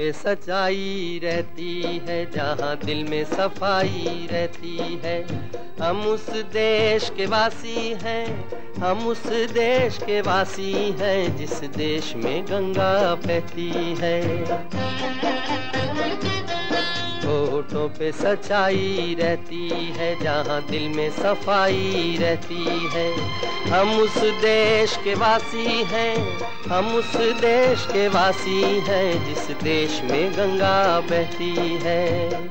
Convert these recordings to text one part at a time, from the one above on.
पे सच्चाई रहती है, जहाँ दिल में सफाई रहती है। हम उस देश के वासी हैं, हम उस देश के वासी हैं, जिस देश में गंगा बहती है। होठों पे सच्चाई रहती है, जहाँ दिल में सफाई रहती है। हम उस देश के वासी हैं, हम उस देश के वासी हैं, जिस देश में गंगा बहती है।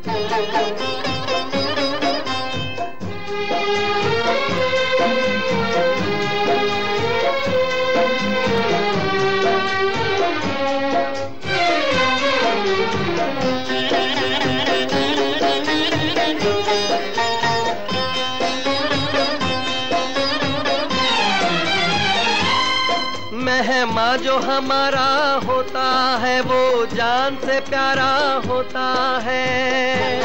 मेहमा जो हमारा होता है, वो जान से प्यारा होता है।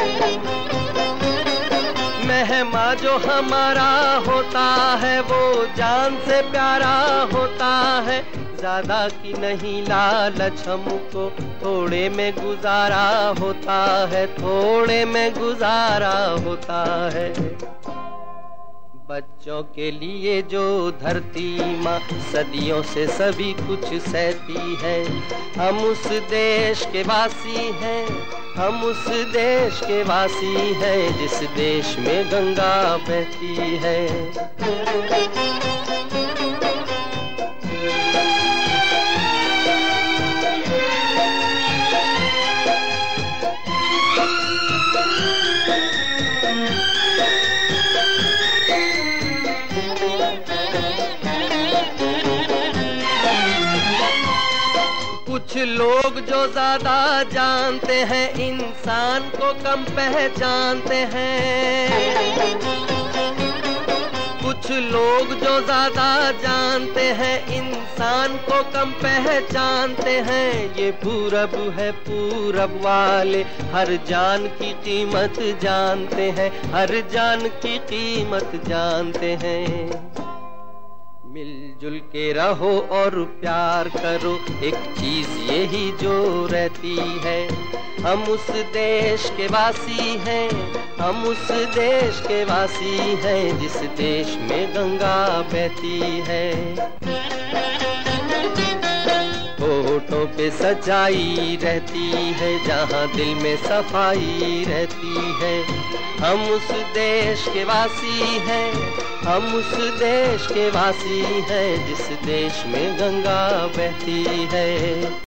मेहमा जो हमारा होता है, वो जान से प्यारा होता है। ज्यादा की नहीं लालच हमको, थोड़े में गुजारा होता है, थोड़े में गुजारा होता है। बच्चों के लिए जो धरती माँ सदियों से सभी कुछ सहती है। हम उस देश के वासी हैं, हम उस देश के वासी हैं, जिस देश में गंगा बहती है। कुछ लोग जो ज्यादा जानते हैं, इंसान को कम पहचानते हैं। कुछ लोग जो ज्यादा जानते हैं, इंसान को कम पहचानते हैं। ये पूरब है, पूरब वाले हर जान की कीमत जानते हैं, हर जान की कीमत जानते हैं। मिलजुल के रहो और प्यार करो, एक चीज यही जो रहती है। हम उस देश के वासी हैं, हम उस देश के वासी हैं, जिस देश में गंगा बहती है। होठों पे सच्चाई रहती है, जहाँ दिल में सफाई रहती है। हम उस देश के वासी हैं, हम उस देश के वासी हैं, जिस देश में गंगा बहती है।